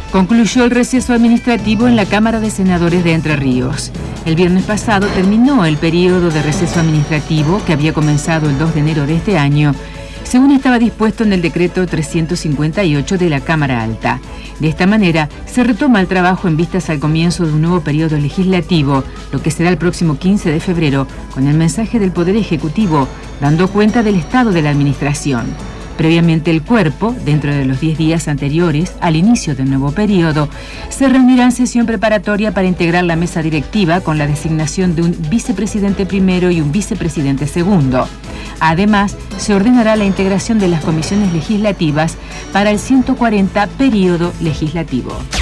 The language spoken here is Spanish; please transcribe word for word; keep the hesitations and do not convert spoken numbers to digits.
Concluyó el receso administrativo en la Cámara de Senadores de Entre Ríos. El viernes pasado terminó el periodo de receso administrativo que había comenzado el dos de enero de este año, según estaba dispuesto en el decreto trescientos cincuenta y ocho de la Cámara Alta. De esta manera, se retoma el trabajo en vistas al comienzo de un nuevo periodo legislativo, lo que será el próximo quince de febrero, con el mensaje del Poder Ejecutivo, dando cuenta del estado de la administración. Previamente, el cuerpo, dentro de los diez días anteriores al inicio del nuevo periodo, se reunirá en sesión preparatoria para integrar la mesa directiva con la designación de un vicepresidente primero y un vicepresidente segundo. Además, se ordenará la integración de las comisiones legislativas para el ciento cuarenta periodo legislativo.